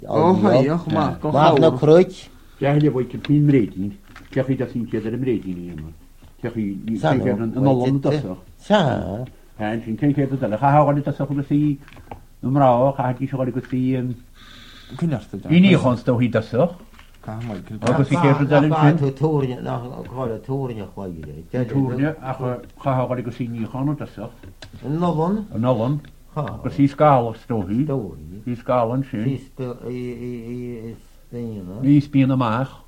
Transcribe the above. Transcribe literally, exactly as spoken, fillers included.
O, haiach, ma, go Maaf na hawr. crwyd. Ja, je wordt je pin mreding. Kijk je dat zien je er mreding in. Kijk je niet Sa kijk je no, een allon weet dat het, zo. Sa. En zien kijk je dat dan. Ga hou dit dat zo goed zie. Nummer ook, ga je zo goed zie. Cynarth ydw. In hier gaan sto hier dat zo. Ga, Michael. Ook als ik even dat in Na vind. to toren, na gwada toren ja chwaile. Toerne, ach ga hou goed zien hier gaan dat zo. Novon. Een allon. Ha. Precies skaal sto hier. Toren. Die skalen schön. Die speel i i i spelen. Die spieren maag.